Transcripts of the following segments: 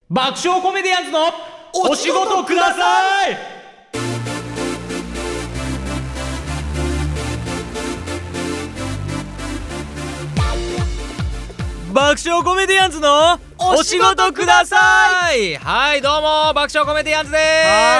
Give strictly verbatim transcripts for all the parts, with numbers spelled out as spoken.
爆笑コメディアンズのお仕事ください。爆笑コメディアンズのお仕事ください。はい、どうも爆笑コメディアンズです。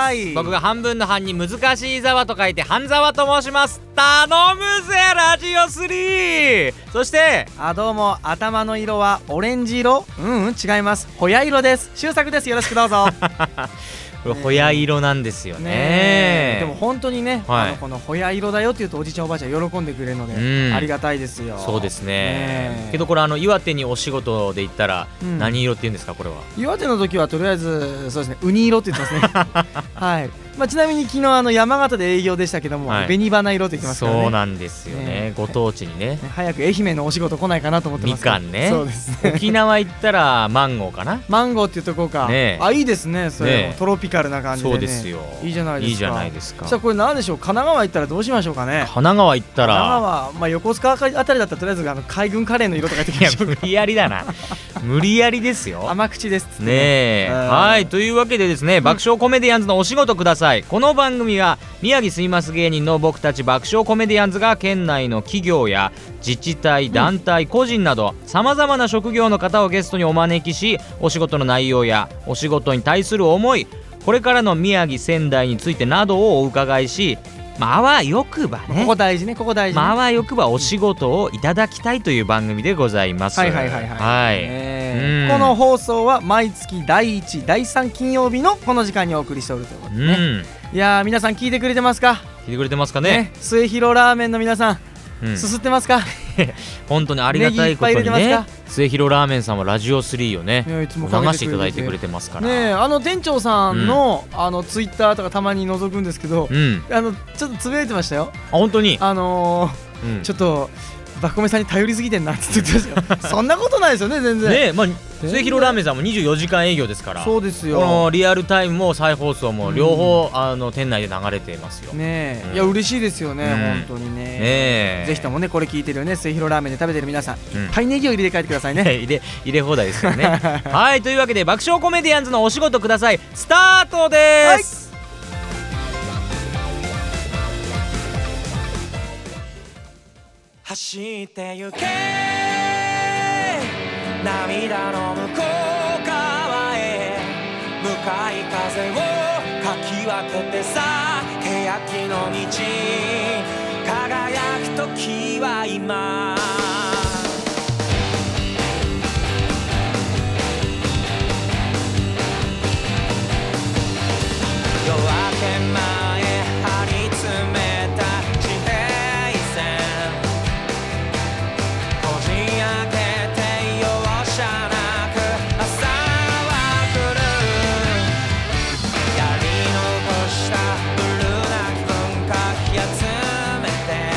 はい、僕が半分の半に難しい沢と書いて半沢と申します。頼むぜラジオスリー。そしてあ、どうも頭の色はオレンジ色。うんうん違います、ホヤ色です。周作です、よろしくどうぞ。 これホヤ色なんですよ ね, ねでも本当にね、 はい、 あのこのホヤ色だよって言うとおじいちゃんおばあちゃん喜んでくれるので、うん、ありがたいですよ。 そうです ね, ねけどこれあの岩手にお仕事で行ったら何色って言うんですか、これは。 岩手の時はとりあえずそうですね、ウニ色って言ってますね。はい、まあ、ちなみに昨日あの山形で営業でしたけども、はい、紅花色って言ってますからね。 そうなんですよ ね, ねご当地に ね, ね早く愛媛のお仕事来ないかなと思ってます。 みかんね。 そうですね。 沖縄行ったらマンゴーかな。 マンゴーって言っとこうか、ね、あ、いいですね、それ、ね、トロピカルな感じで、ね、 そうですよ、 いいじゃないですか。 いいじゃないですか。 じゃあこれ何でしょう、神奈川行ったらどうしましょうかね。 神奈川行ったら神奈川、まあ、横須賀あたりだったらとりあえずあの海軍カレーの色とか言ってきましょうか。 いや無理やりだな。無理やりですよ。 甘口ですね。 ねえ、はい、というわけでですね、爆笑コメディアンズのお仕事ください。この番組は宮城すいます芸人の僕たち爆笑コメディアンズが県内の企業や自治体、団体、個人などさまざまな職業の方をゲストにお招きし、お仕事の内容やお仕事に対する思い、これからの宮城仙台についてなどをお伺いし、まあ、あわよくばね、 ここ大事ね、ここ大事ね、 まあ、あわよくばお仕事をいただきたいという番組でございます。 はいはいはいはい、 はい、 えー、この放送は毎月だいいち、だいさん金曜日のこの時間にお送りしておるということでね、うん、いやー皆さん聞いてくれてますか。 聞いてくれてますかね。 ね、末広ラーメンの皆さん、うん、すすってますか。 本当にありがたいことにね、末広ラーメンさんはラジオスリーをね、いつも流していただいてくれてますからね。あの店長さんの、うん、あのツイッターとかたまに覗くんですけど、うん、あのちょっとつぶやいてましたよ。 あ、本当にあのーうん、ちょっとバコメさんに頼りすぎてんなって言ってましたよ。そんなことないですよね、全然ね。まあ、末広ラーメンさんもにじゅうよじかん営業ですから。そうですよ。このリアルタイムも再放送も両方、うん、あの店内で流れていますよね。うん、いや嬉しいですよね、うん、本当にね。ね、ぜひともねこれ聞いてるよね、末広ラーメンで食べてる皆さん、うん、いっぱいネギを入れて帰ってくださいね。 入れ入れ放題ですよね。はい、というわけで爆笑コメディアンズのお仕事くださいスタートです。はい、 走って行け涙の向こう側へ、向かい風をかき分けてさ、欅の道輝く時は今。夜明け前張り詰めた地平線、こじ開けて容赦なく朝は来る、やり残したブルーな気分かき集めて、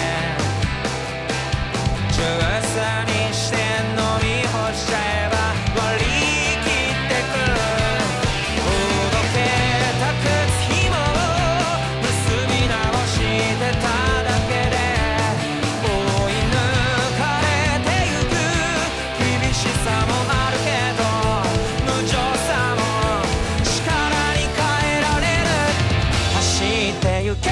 ジュースにして飲み干しちゃえば割り切ってく。ほどけた靴紐を結び直してただけで追い抜かれてゆく、厳しさもあるけど無情さも力に変えられる。走ってゆけ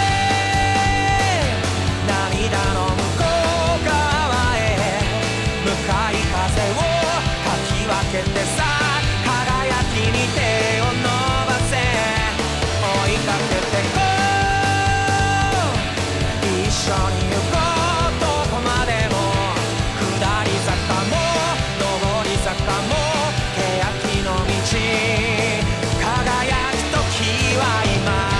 涙の向こう側へ、向かい風をかき分けてさ、輝きに手を伸ばせ、追いかけてこう、一緒に行こう、どこまでも下り坂も上り坂も欅の道輝く時は今。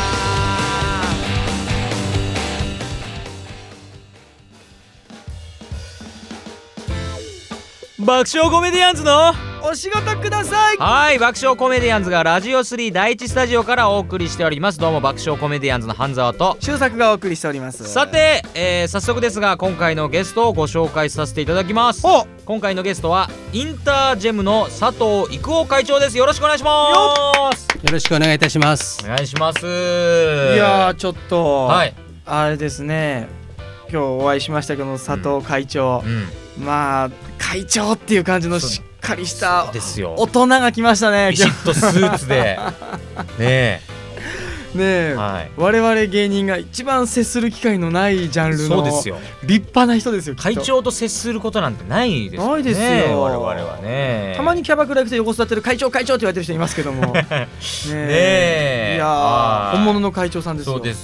爆笑コメディアンズのお仕事ください。 はい、爆笑コメディアンズがラジオスリーだいいちスタジオからお送りしております。どうも爆笑コメディアンズの半沢と周作がお送りしております。 さて、えー、早速ですが今回のゲストをご紹介させていただきます。今回のゲストはインタージェムの佐藤育夫会長です。よろしくお願いします。 よろしくお願いいたします。 お願いします。いやーちょっと、はい、あれですね、今日お会いしましたけど佐藤会長、うんうん、まあ会長っていう感じのしっかりしたですよ。 大人が来ましたね。 ビシッとスーツでねねえ、 はい、 我々芸人が一番接する機会のないジャンルのそうですよ、 立派な人ですよ。きっと会長と接することなんてないですよね。 ないですよ我々はね。 たまにキャバクラ行くと横座ってる会長会長って言われてる人いますけどもねえいやはい本物の会長さんですよ。 そうです。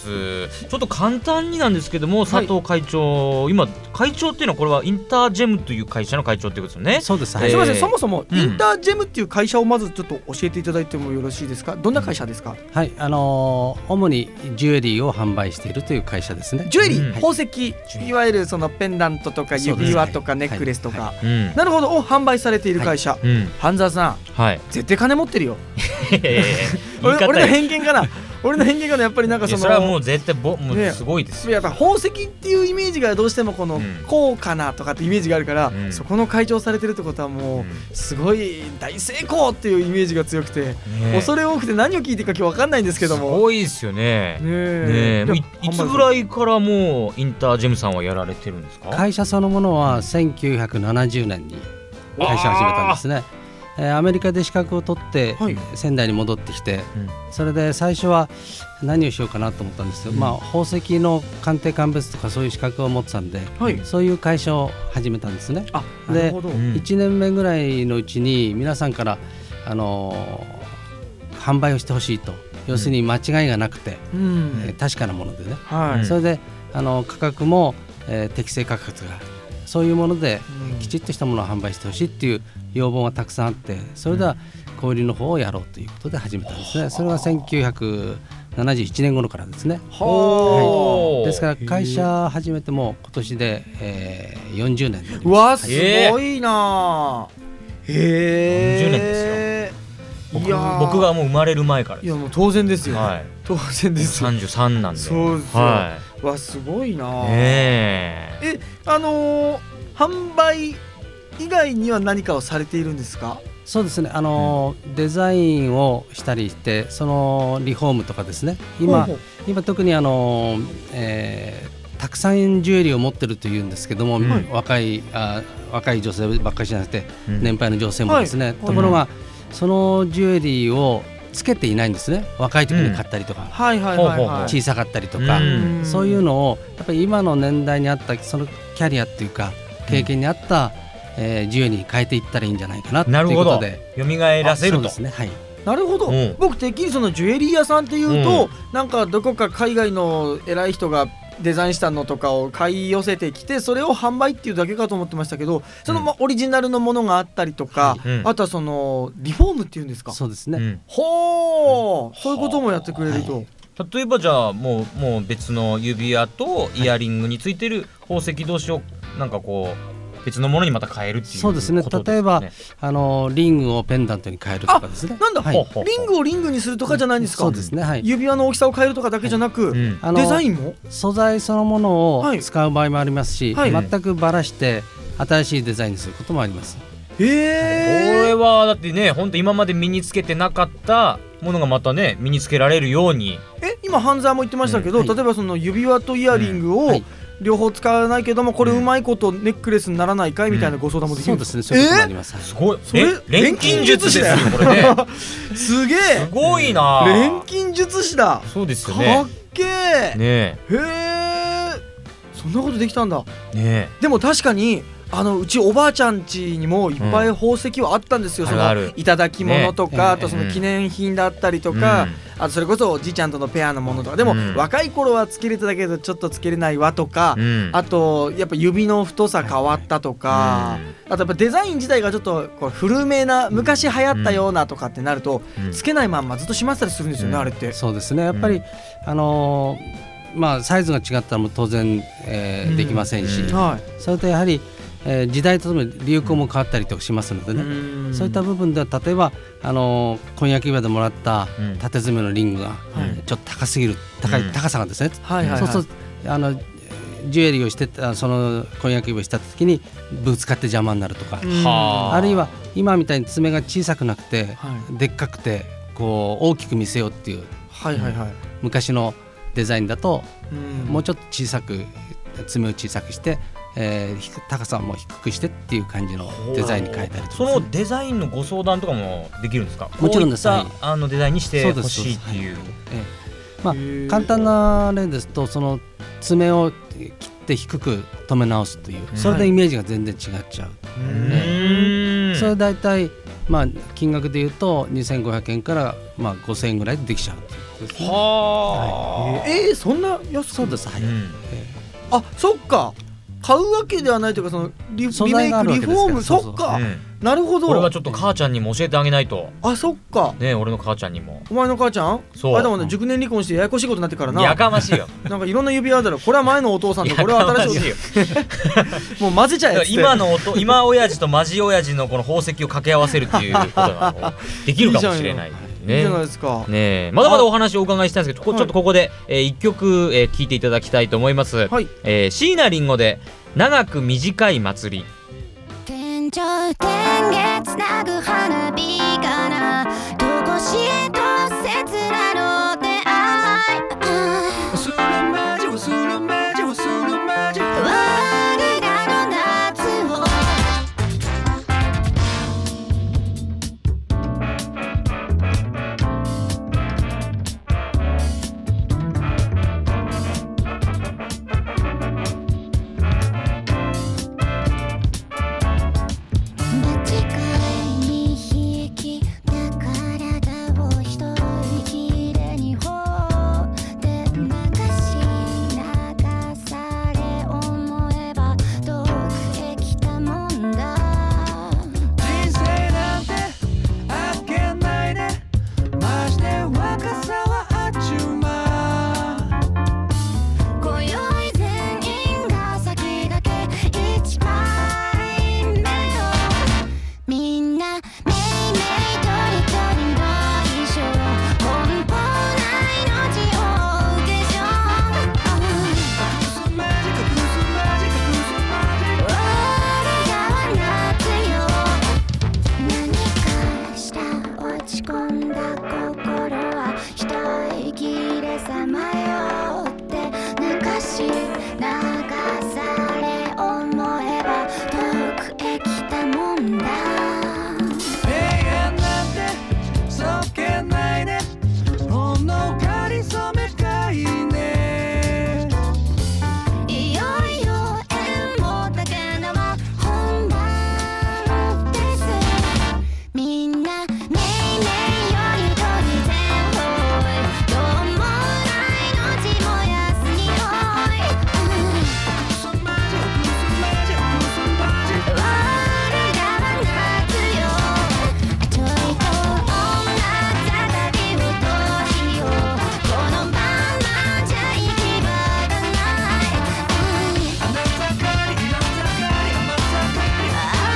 ちょっと簡単になんですけども、佐藤会長、今会長っていうのはこれはインタージェムという会社の会長っていうことですよね。 そうです、 はい、すみません、そもそもうんインタージェムっていう会社をまずちょっと教えていただいてもよろしいですか。どんな会社ですか。 はい、あのー主にジュエリーを販売しているという会社ですね。 ジュエリー、 うん宝石、いわゆるそのペンダントとか指輪とかネックレスとか、 うんなるほどを販売されている会社、 うん半沢さんはい絶対金持ってるよ。 言い俺俺の方よ偏見かな俺の偏見かなやっぱりなんかそのいやそれはもう絶対ぼもうねすごいですよ。 やっぱ宝石っていうイメージがどうしてもこのうん高価なとかってイメージがあるから、 うんそこの会長されてるってことはもうんうすごい大成功っていうイメージが強くて、 ね恐れ多くて何を聞いていいか今日分かんないんですけどすも。 ごいですよね。 ねねええいいつぐらいからもうインタージェムさんはやられてるんですか。 会社そのものはせんきゅうひゃくななじゅうねんに会社を始めたんですね。えーアメリカで資格を取ってはい仙台に戻ってきて、 うんそれで最初は何をしようかなと思ったんですけど、 うんまあ、宝石の鑑定鑑別とかそういう資格を持ってたんで、 はいそういう会社を始めたんですね。 あでなるほど、 うんいちねんめぐらいのうちに皆さんから、あのー販売をしてほしいと、要するに間違いがなくて、 うんえー確かなものでね、 はい、 うんそれであの価格も、えー適正価格がそういうものでうんきちっとしたものを販売してほしいっていう要望がたくさんあって、それでは小売りの方をやろうということで始めたんですね。それはせんきゅうひゃくななじゅういちねん頃からですね。 おーですから会社始めても今年で、えーよんじゅうねんになりうます。 わすごいなへえよんじゅうねんです僕いやー僕がもう生まれる前からです。 いやもう当然ですよ、 はい当然ですよ。 さんじゅうさんなんで。 そうですよはわすごいな、 い。ねえ。 えあのー販売以外には何かをされているんですか。 そうですね、あのーデザインをしたりしてそのリフォームとかですね、今ほうほう今特にあのー、えーたくさんジュエリーを持ってるというんですけども、 うん若いあ若い女性ばっかりじゃなくて、 うん年配の女性もですね、 はいところが、そのジュエリーをつけていないんですね。若い時に買ったりとか、 はいはいはいほうほうほうはい。 小さかったりとか、 うんそういうのをやっぱり今の年代に合ったそのキャリアっていうか経験に合った、えージュエリーに変えていったらいいんじゃないかなというなるほど。 ことで、 蘇らせるとそうで。すね、はい。 なるほど、 うん僕てっきりそのジュエリー屋さんっていうと、なんかどこか海外の偉い人がデザインしたのとかを買い寄せてきてそれを販売っていうだけかと思ってましたけど、そのまあオリジナルのものがあったりとか、 うんあとはそのリフォームっていうんですか。 そうですね。 うんほー、そういうこともやってくれると、 例えばじゃあもうもう別の指輪とイヤリングについてる宝石同士をなんかこう別のものにまた変えるっていうそうですね。 こと例えばねあのリングをペンダントに変えるとかですね。 なんだ、 はいほうほうリングをリングにするとかじゃないんですか。 そうですね。はい。 指輪の大きさを変えるとかだけじゃなく、 うんあのデザインも素材そのものをはい使う場合もありますし、 はい全くばらして新しいデザインにすることもあります。 こへれはだってね本当今まで身につけてなかったものがまたね身につけられるようにー、え今半沢も言ってましたけど、 うんはい例えばその指輪とイヤリングをはい両方使わないけどもこれうんうまいことネックレスにならないかいみたいなご相談もできるんですか。 そうですね。そういうこともあります。はいすごいそれえ錬金術師ですよこれねすげえすごいな錬金術師だ。 そうですよかねっけえ、 ねへえそんなことできたんだ。 えねでも確かにあのうちおばあちゃん家にもいっぱい宝石はあったんですよ、そのうんあるあるいただき物とか、 ねあとその記念品だったりとか、あとそれこそおじいちゃんとのペアのものとかでも、 うん若い頃はつけれたけどちょっとつけれないわとか、 うんあとやっぱ指の太さ変わったとか、あとやっぱデザイン自体がちょっとこう古めな昔流行ったようなとかってなると、 うんつけないまんまずっとしまったりするんですよね、 うんあれって。 そうですね。やっぱり、 うんあのーまあサイズが違ったらもう当然、えーうんできませんし、 うんはいそれとやはり、えー時代とともに流行も変わったりとかしますのでね。 うんそういった部分では例えばあのー婚約指輪でもらったうん縦詰めのリングが、 はいちょっと高すぎる高い、 うん高さがですね、 はいはいはい、 そうするとあのジュエリーをしてたその婚約指輪をした時にぶつかって邪魔になるとか、 うんはあるいは今みたいに爪が小さくなくて、 はいでっかくてこう大きく見せようっていうはいはいはい、 昔のデザインだと、 うんもうちょっと小さく爪を小さくしてえー低高さも低くしてっていう感じのデザインに変えたりとかそですね、 のデザインのご相談とかもできるんですか？ もちろんです。 こういっはいたあのデザインにしてほしいっていう。 ええまあ、簡単な例ですとその爪を切って低く留め直すというそれでイメージが全然違っちゃう、 うーんそれ大体、まあ、金額でいうとにせんごひゃくえんから、まあ、ごせんえんぐらいでできちゃうということですね。 はあ、 えー、そんな安くそうです、はい、 うんあそっか買うわけではないというかその リ, 素リメイ材があるわけクリフですからォームそっか、 うんなるほど。 これはちょっと母ちゃんにも教えてあげないとあそっかね、俺の母ちゃんにも。 お前の母ちゃんそうあれだもんね、熟年離婚してややこしいことになってからなやかましいよなんかいろんな指輪だろこれは前のお父さんとこれは新しいやかもう混ぜちゃえっつって今のおと今親父とマジ親父のこの宝石を掛け合わせるっていうことができるかもしれないいいね。 じゃないですか。 ねえまだまだお話をお伺いしたいんですけど、こはいちょっとここで、えー、いっきょく、えー、聴いていただきたいと思います、 はいえー、椎名林檎で長く短い祭り。 天井天月つなぐ花火かなどこしへと切なの出会い忘れまじ忘れまじ忘れまじ我らの夏を間違いに引きた体を一息でに放って流し流され思えば遠くへ来たもんだ人生なんてあっけないねまして若さはあっちゅう間今宵全員が先駆け一枚目をみんなめいめいとりとりの衣装奔放な命を受けしょクスマジカクスマジカクスマジ我がは夏よ何かした落ち込んだ心は一息でさまよって流し流され思えば遠くへ来たもんだ永遠なんてそっけないねほんのかりそめかいねいよいよ縁も竹縄本番ですみんなめいめいよりとり全方位どうもない命もやすにおいクスマジクスマジクスマジ我がは夏よちょいと女ざりをとしようこのままじゃ行き場がない花盛り色盛り甘盛り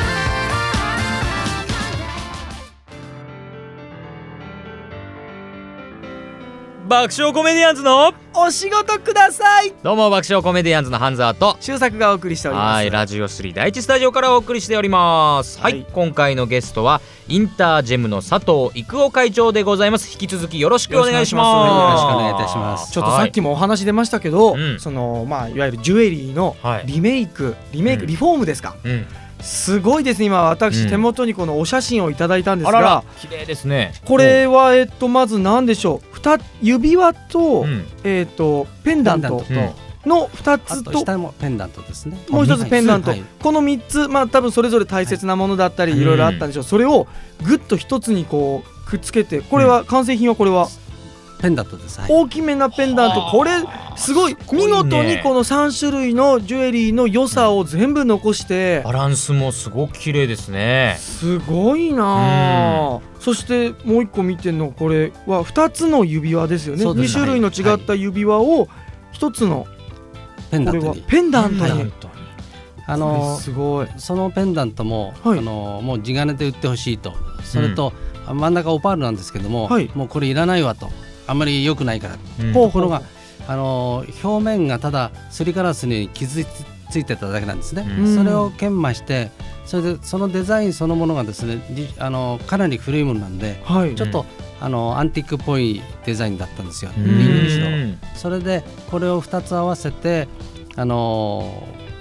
爆笑コメディアンズのお仕事ください。 どうも爆笑コメディアンズのハンザーと周作がお送りしております。 はいラジオスリー第一スタジオからお送りしておりますはい、 はい今回のゲストはインタージェムの佐藤育夫会長でございます。引き続きよろしくお願いします。 よろしくお願いいたしますちょっとさっきもお話出ましたけど、 うんそのまあいわゆるジュエリーのはいリメイク、リメイク、 うんリフォームですか。 はい、うん、 すごいですね。今私、 うん手元にこのお写真をいただいたんですが、 あらら綺麗ですね。 これはえっとまず何でしょう。ふた指輪と、 うんえっとペンダントペンダントのふたあつと。 と下もペンダントですね。 もう一つペンダント、 はいこのみっつ、まあ多分それぞれ大切なものだったり、 はいいろいろあったんでしょう。それをぐっと一つにこうくっつけて、これは完成品はこれはペンダントです。はい大きめなペンダント、 はあこれすごいごいね見事にこのさんしゅるいのジュエリーの良さを全部残して、 バランスもすごく綺麗ですね。 すごいなあ。そしてもう一個見てんのこれはふたつの指輪ですよね。にそうですしゅるいの違った指輪をひとつのこれはペンダントにペンダントに、 ペンダントにあのすごい。 そのペンダントも、 はいあのもう地金で売ってほしいと。それと、真ん中オパールなんですけども、 はいもうこれいらないわと。あんまり良くないから。 うんほうところがあの表面がただすりガラスに傷ついてただけなんですね。 うんそれを研磨してそれでそのデザインそのものがですねじあのかなり古いものなんではいちょっと、あのアンティークっぽいデザインだったんですよ、 うんリングにしろ。 うんそれでこれをふたつ合わせてあの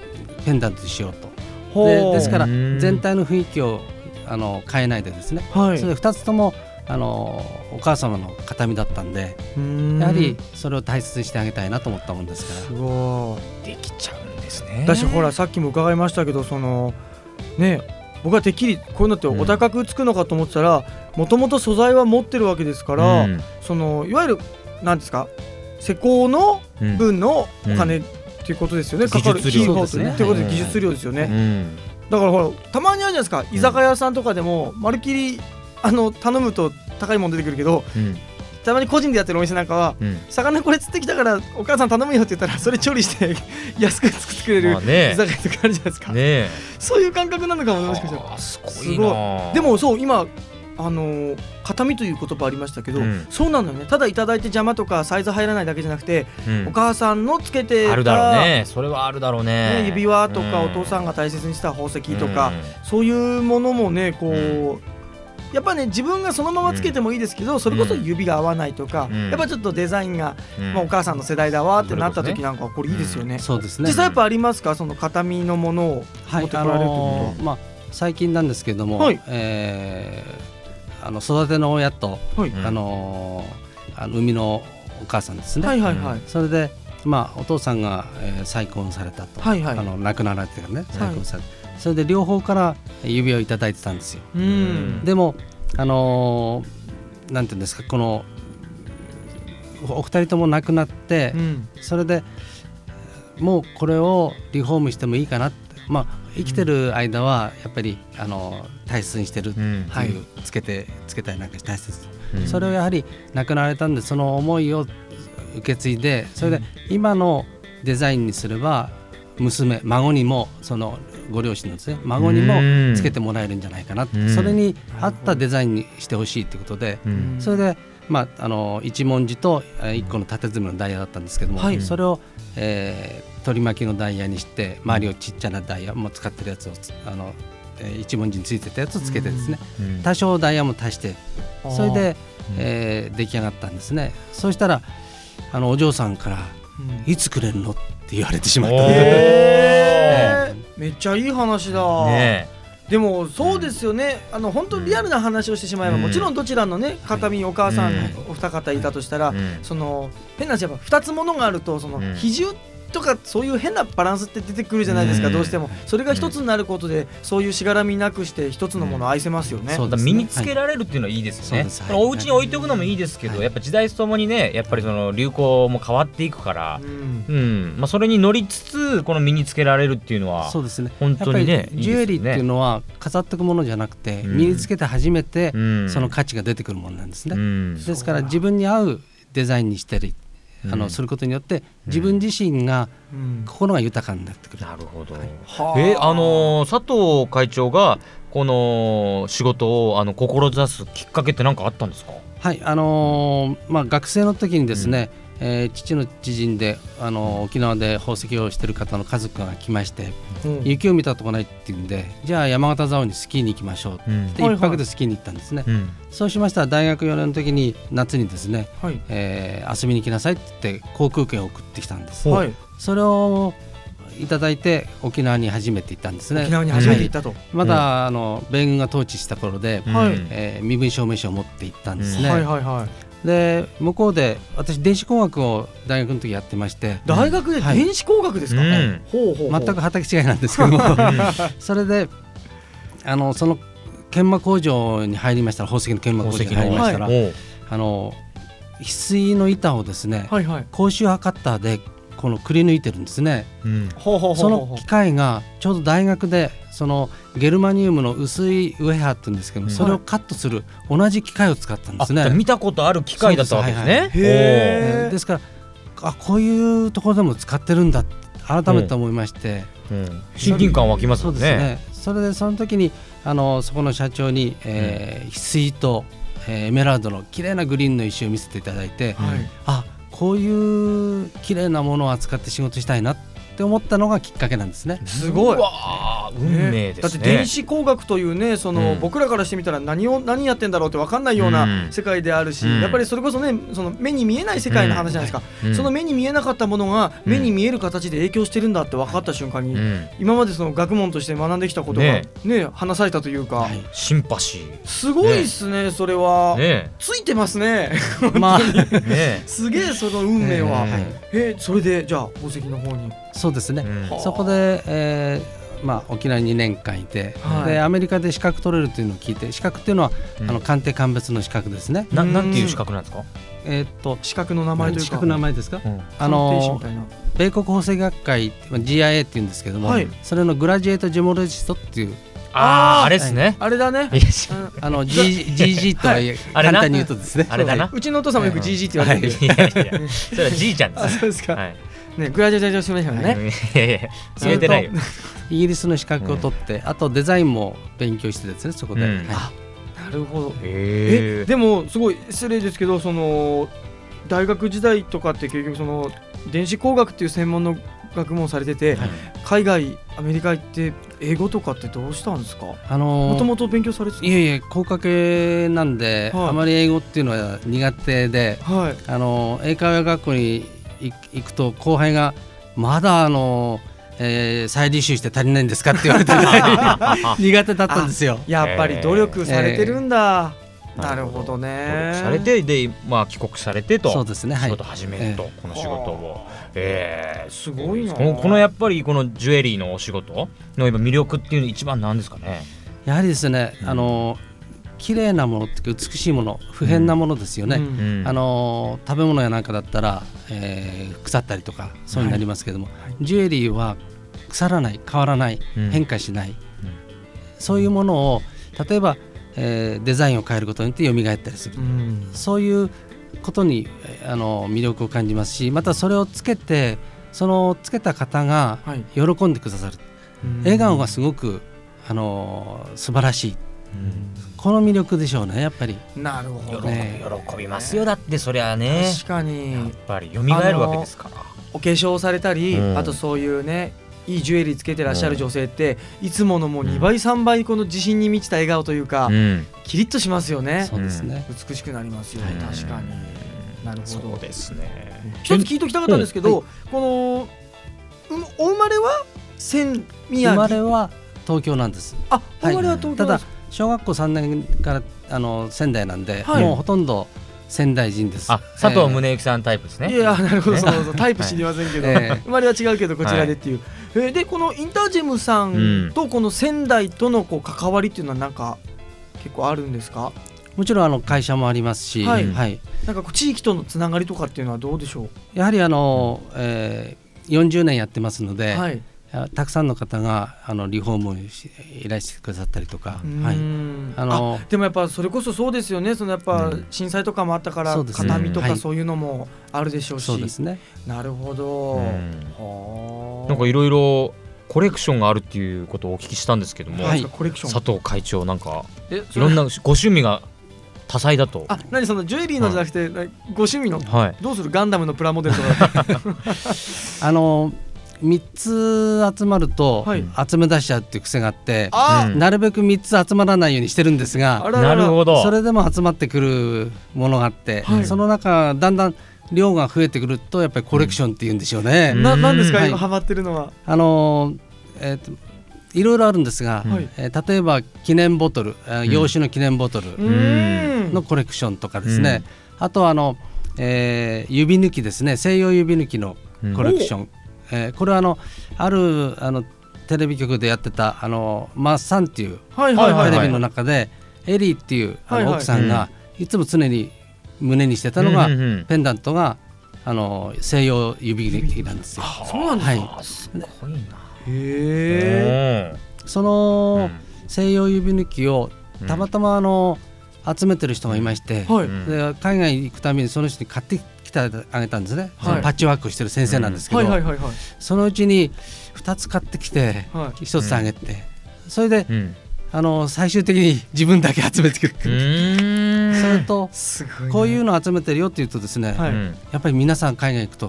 ペンダントにしようと。 ほうでですからうん全体の雰囲気をあの変えないでですね、 はいそれでふたつともあのお母様の形見だったんで、 うーんやはりそれを大切にしてあげたいなと思ったもんですから。 すごい。 できちゃうんですね。 だしほらさっきも伺いましたけど、そのね僕はてっきりこういうのってお高くつくのかと思ってたら、もともと素材は持ってるわけですから、 うんそのいわゆる何ですか施工のうん分のお金っていうことですよね、 んかかる技術料費用ですねってことではい技術料ですよね、 うんだからほらたまにあるじゃないですか、居酒屋さんとかでもまるっきりあの頼むと高いもの出てくるけど、 うんたまに個人でやってるお店なんかは、 うん魚これ釣ってきたからお母さん頼むよって言ったらそれ調理して安く作ってくれるまあね居酒屋とかあるじゃないですか、 ねえそういう感覚なのかももしかしたら。 あーすごいな。 でもそう今あのー形見という言葉ありましたけど、 うんそうなのよね。ただいただいて邪魔とかサイズ入らないだけじゃなくて、 うんお母さんのつけてたあるだろうね。それはあるだろうね。 ね指輪とか、 うんお父さんが大切にした宝石とか、 うんそういうものもねこう、 うやっぱね自分がそのままつけてもいいですけど、それこそ指が合わないとか、 うんやっぱちょっとデザインが、 うんまあ、お母さんの世代だわってなった時なんかはこれいいですよね。 そうですね。 実際やっぱありますか、その形見のものをはい、 持ってこられるということは、 あのーまあ、最近なんですけれども、 はいえーあの育ての親と、 はいうんあのーあの生みのお母さんですね、 はいはいはい、 それで、まあ、お父さんが、えー再婚されたと、 はいはいあの亡くなられてからね再婚されて、それで両方から指輪をいただいてたんですよ。 うんでも、あのーなんていうんですか、このお二人とも亡くなって、 うんそれでもうこれをリフォームしてもいいかなって、まあ、生きてる間はやっぱりあの大切にしてるっていう、 うんはいつけてつけたりなんかして大切、 うんそれをやはり亡くなられたんで、その思いを受け継いで、それで今のデザインにすれば娘孫にもそのご両親のですね孫にもつけてもらえるんじゃないかなって、 うんそれに合ったデザインにしてほしいということで、 うんそれで、まあ、あの一文字とえー一個の縦積みのダイヤだったんですけども、 はいそれを、えー取り巻きのダイヤにして周りをちっちゃなダイヤも使ってるやつをつあの、えー一文字についてたやつをつけてですね、 うん多少ダイヤも足してそれで、 うんえー出来上がったんですね。そうしたらあのお嬢さんからうんいつくれるのって言われてしまったんおですへーめっちゃいい話だ、 ねでもそうですよね、あの本当にリアルな話をしてしまえば、 うんもちろんどちらのね形見お母さん、 うんお二方いたとしたら、 うんその変な話やっぱふたつものがあるとそのうん比重とかそういう変なバランスって出てくるじゃないですか、 うんどうしてもそれが一つになることで、そういうしがらみなくして一つのものを愛せますよね、 そうだから身につけられるっていうのはいいですよね。 はいそうですはいお家に置いておくのもいいですけど、 はいやっぱ時代とともにね、やっぱりその流行も変わっていくからう、んうん、まあそれに乗りつつこの身につけられるっていうのはそうですね。 本当にねやっぱりジュエリーっていうのは飾っておくものじゃなくて、 うん身につけて初めてうんその価値が出てくるものなんですね。 うんですから自分に合うデザインにしてる、あうんのすることによって自分自身がうん心が豊かになってくる。 なるほど。 はあえあのー佐藤会長がこの仕事をあの志すきっかけって何かあったんですか？ はい、あのーまあ、学生の時にですね、えー父の知人で、あのー沖縄で宝石をしている方の家族が来まして、 うん雪を見たとこないっていうんで、じゃあ山形沢にスキーに行きましょうって、 うんではいはい一泊でスキーに行ったんですね。 うんそうしましたら大学よねんの時に夏にですね、 はいえー遊びに来なさいって言って航空券を送ってきたんです。 はいそれをいただいて沖縄に初めて行ったんですね。 沖縄に初めて行ったと、 まだ、あの米軍が統治した頃で、 はいうんえー身分証明書を持って行ったんですね。 はいはいはいで向こうで私電子工学を大学の時やってまして、 大学で電子工学ですか、 うんほうほうほう全く畑違いなんですけどもそれであのその研磨工場に入りましたら、宝石の研磨工場に入りましたら、 おうあの翡翠の板をですね、 はいはい高周波カッターでこのくり抜いてるんですね。 うんほうほうほうほうその機械がちょうど大学でそのゲルマニウムの薄いウェハーって言うんですけど、 うんそれをカットする同じ機械を使ったんですね。 あ見たことある機械だったわけですね。 そうですはいはいへーえーですからあこういうところでも使ってるんだって改めて思いまして、 おううん親近感湧きますそもね。 うんですね。それでその時にあのそこの社長に、えー翡翠と、えーエメラルドの綺麗なグリーンの石を見せていただいて、 はいあこういう綺麗なものを扱って仕事したいなっって思ったのがきっかけなんですね。 すごい。 うわー運命ですね。 だって電子工学というねその、 うん僕らからしてみたら何を何やってんだろうって分かんないよううんな世界であるし、 うんやっぱりそれこそねその目に見えない世界の話じゃないですか、 うんその目に見えなかったものが目に見える形で影響してるんだって分かった瞬間に、 うん今までその学問として学んできたことがねね話されたというか、 はいシンパシーすごいっすねそれは、 ねついてますねまあえねすげえその運命は、 ええそれでじゃあ宝石の方にそうですね、 うんそこで、えーまあ、沖縄ににねんかんいて、 はいでアメリカで資格取れるというのを聞いて、資格っていうのは、 うんあの鑑定鑑別の資格ですね。 ななんていう資格なんですか？ えーっと資格の名前というか資格の名前ですか？ うんあ鑑定士みのたいな米国宝石学会 ジーアイエー っていうんですけども、 はいそれのグラジュエートジェモロジストっていうああーーあれですね。 あれだねいやしうんあの G- ジージー とは言えあれな簡単に言うとですね、 あれだな。 うちのお父さんもよく ジージー って言われてる、 いやいやいやそれはじいちゃんです。 あそうですか、 はい。 ねグラジュエーションしましたね、 いやいや決めてないよ。 イギリスの資格を取って、あとデザインも勉強してですね、そこで、 うんはいなるほどへえ。 えでもすごい失礼ですけどその大学時代とかって結局その電子工学っていう専門の学問をされてて、 はい海外アメリカ行って英語とかってどうしたんですか？ あのーもともと勉強されてたいえいえ工科系なんで、 はいあまり英語っていうのは苦手で、 はいあの英会話学校に行行くと後輩がまだあの、えー再履修して足りないんですかって言われて苦手だったんですよ。 やっぱり努力されてるんだ、 えーなるほどね努力されてでまあ帰国されてとそうですね、はい仕事始めると、この仕事を、えー、 すごいなこのこのやっぱりこのジュエリーのお仕事の今魅力っていうの一番なんですかね？ やはりですね、 うんあの綺麗なものっていうか美しいもの、不変なものですよね。 うんうんあの食べ物やなんかだったら、えー腐ったりとかそうになりますけども、ジュエリーは腐らない、変わらない、 うん変化しない、そういうものを例えば、えーデザインを変えることによって蘇ったりする、 うんそういうことにえーあの魅力を感じますし、またそれをつけてそのつけた方がはい喜んでくださる、笑顔がすごくあの素晴らしい、この魅力でしょうね、やっぱり。 なるほ喜ど、 びね喜びますよ、だってそりゃね確かにやっぱり蘇るわけですから。 お化粧されたり、 うんあとそういうねいいジュエリーつけてらっしゃる女性って、いつものもうにばいさんばいこの自信に満ちた笑顔というか、 うんキリッとしますよねそうですね、 美しくなりますよね、 はい確かになるほそどうですね。 一つ聞いときたかったんですけど、このうお生まれは千宮生ま城れは東京なんです。 あお生まれは東京ただなんです小学校さんねんからあの仙台なんで、 はいもうほとんど仙台人です。 あ、佐藤えー宗行さんタイプですね。 いやなるほどねそうそうタイプ知りませんけど、 ええ生まれは違うけどこちらでっていう、えーでこのインタージェムさんとこの仙台とのこう関わりっていうのはなんか結構あるんですか？ もちろんあの会社もありますし、 はいなんかこう地域とのつながりとかっていうのはどうでしょう？ やはりあの、えー、よんじゅうねんやってますので、 はいあたくさんの方があのリフォームをし依頼してくださったりとか、 うーはい、 んあのでもやっぱそれこそそうですよね。そのやっぱうん震災とかもあったからそうですね形見とはいかそういうのもあるでしょうし、 そうですね。 なるほど。 うんはあなんかいろいろコレクションがあるっていうことをお聞きしたんですけども、 はいコレクション。 佐藤会長なんかえそれいろんなご趣味が多彩だと。 あ何そのジュエリーのじゃなくて、なご趣味のはい。 どうするガンダムのプラモデルとか。 あのみっつ集まると、 はい集め出しちゃうっていう癖があって、 あ、 うんなるべくみっつ集まらないようにしてるんですが、 あらららなるほど。 それでも集まってくるものがあって、 はいその中だんだん量が増えてくるとやっぱりコレクションっていうんでしょうね。 うんななんですか、 はい今ハマってるのは。 あのーえーといろいろあるんですが、 はいえー例えば記念ボトル、えーうん洋酒の記念ボトルうーんのコレクションとかですね、あとはあの、えー指抜きですね、西洋指抜きのコレクション、えーこれはあのあるあのテレビ局でやってたあのマッサンっていうはいはいはいはい。 テレビの中でエリーっていうあはいはいの奥さんがいつも常に胸にしてたのがうんうんうんペンダントがあの西洋指抜きなんですよ。 そうなんですか。 はい、 あすごいな。 へえ。 そうんの西洋指抜きをたまたまあの集めてる人がいまして、 はい。 うんで海外行くためにその人に買ってきてあげたんですね、 はいそのパッチワークをしてる先生なんですけど、 はいはいはいはい。 そのうちにふたつ買ってきてはいひとつあげて、それでうんあの最終的に自分だけ集めてくる、 うーんそれとすごいな。 こういうのを集めてるよって言うとですね、 はいうんやっぱり皆さん海外行くと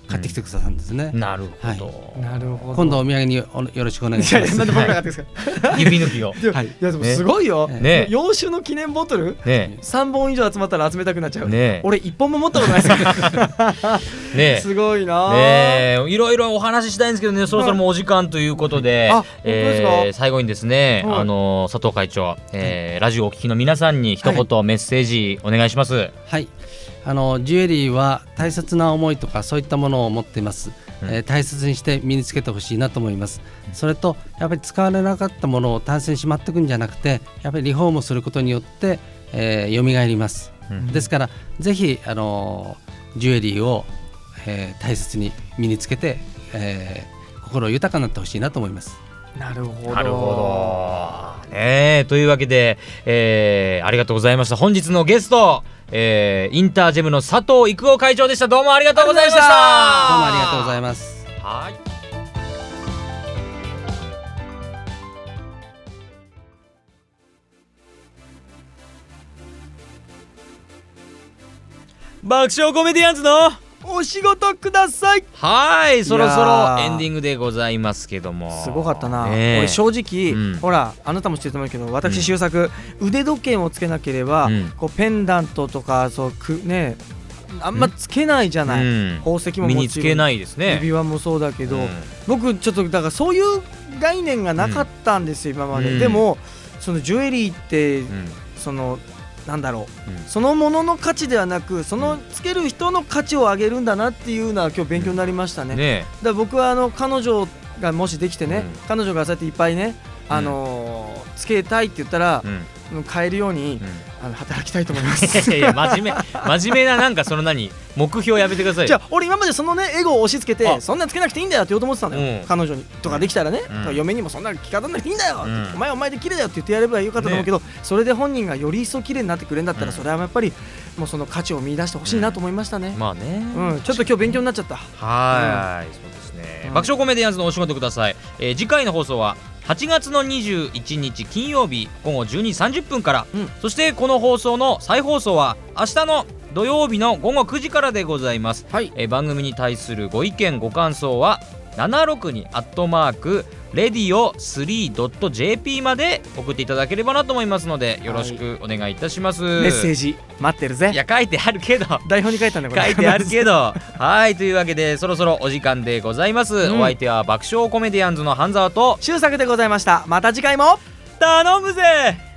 買ってきてくださるんですね、 なるほど、 なるほど。 今度お土産におよろしくお願いします。 いやいや、なんで僕らがですか。 指抜きをいや、 はいいやでもすごいよ。 ねね洋酒の記念ボトルねさんぼん以上集まったら集めたくなっちゃう。 ね俺いっぽんも持ったことないですから。 ねすごいな。 ねいろいろお話ししたいんですけどね、そろそろもうお時間ということで、 あ本当ですかえー最後にですね、 はいあの佐藤会長、えーラジオをお聞きの皆さんに一言メッセージお願いします。 はい、あのジュエリーは大切な思いとかそういったものを持っています、 うんえー大切にして身につけてほしいなと思います。それとやっぱり使われなかったものをタンスにしまっていくんじゃなくて、やっぱりリフォームすることによって、えー、蘇ります、 うんですからぜひ、あのージュエリーを、えー大切に身につけて、えー心豊かになってほしいなと思います。 なるほど。 なるほど。ねえというわけで、えーありがとうございました。本日のゲスト、えーインタージェムの佐藤育夫会長でした。どうもありがとうございました。 ありがとうございましたどうもありがとうございます。 はい。爆笑コメディアンズのお仕事ください。 はいそろそろいやーエンディングでございますけども、 すごかったな、 ねえ俺正直、 うんほらあなたも知ってると思うけどうん私周作、腕時計をつけなければ、 うんこうペンダントとかそうくねあんまつけないじゃない、 うん宝石ももちろん身につけないですね。 指輪もそうだけど、 うん僕ちょっとだからそういう概念がなかったんですよ、今まで、 うんでもそのジュエリーって、 うんそのなんだろう、 うんそのものの価値ではなくそのつける人の価値を上げるんだなっていうのは今日勉強になりましたね。 ねだから僕はあの彼女がもしできてね、 うん彼女がそうやっていっぱいね、あのーつけたいって言ったらう、んもう買えるように、あの働きたいと思います。 いやいや真面目真面目ななんかその何目標やめてくださいよ。 じゃあ俺今までそのねエゴを押し付けてあそんなつけなくていいんだよって言おうと思ってたのよ、 うん彼女にとかできたらね、 うんとか嫁にもそんな着方なくていいんだよ、 うんお前はお前で綺麗だよって言ってやればよかったと思うけど、それで本人がより一層綺麗になってくれるんだったら、 うんそれはやっぱりもうその価値を見出してほしいなと思いましたね、 まあね、 うんちょっと今日勉強になっちゃった。 はーい、そうですね、 うん爆笑コメディアンズのお仕事ください、えー次回の放送ははちがつのにじゅういちにち金曜日午後じゅうにじさんじゅっぷんから、 うんそしてこの放送の再放送は明日の土曜日の午後くじからでございます、 はいえー番組に対するご意見ご感想はななろくにアットマークレディオスリードットジェーピー まで送っていただければなと思いますのでよろしくお願いいたします、 メッセージ待ってるぜ。 いや書いてあるけど台本に書いたんだよこれ。 書いてあるけどはいというわけでそろそろお時間でございます、 うんお相手は爆笑コメディアンズの半沢と周作でございました。また次回も頼むぜ